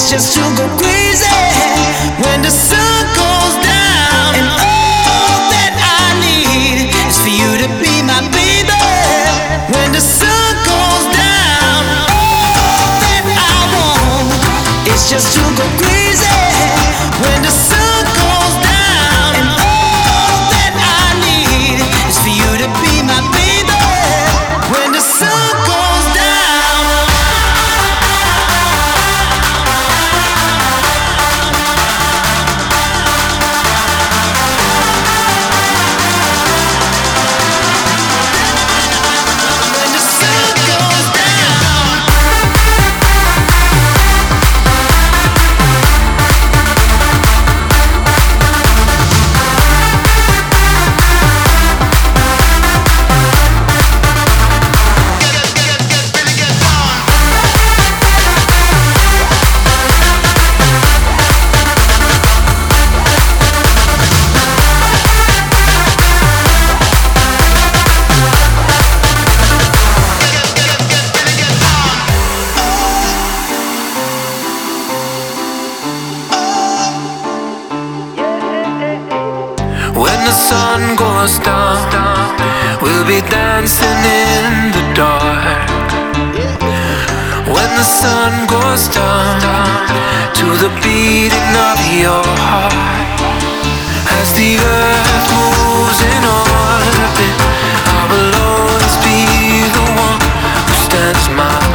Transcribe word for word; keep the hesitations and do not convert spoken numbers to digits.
just to go crazy when the sun goes down. And all that I need is for you to be my baby. When the sun goes down, all that I want is just to go crazy when the sun goes down. And all that I need is for you to be my baby. When the sun goes down. When the sun goes down. When the sun goes down, we'll be dancing in the dark. When the sun goes down, to the beating of your heart. As the earth moves in orbit, I will always be the one who stands my